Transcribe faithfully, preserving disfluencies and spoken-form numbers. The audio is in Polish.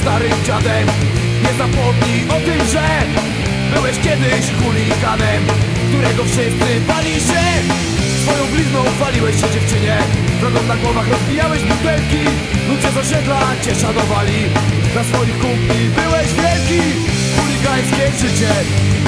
starym dziadem. Nie zapomnij o tym, że byłeś kiedyś chuliganem, którego wszyscy bali się. Swoją blizną chwaliłeś się dziewczynie, wrogom na głowach rozbijałeś butelki. Ludzie z osiedla cię szanowali, dla swoich kumpli byłeś wielki. Chuligańskie życie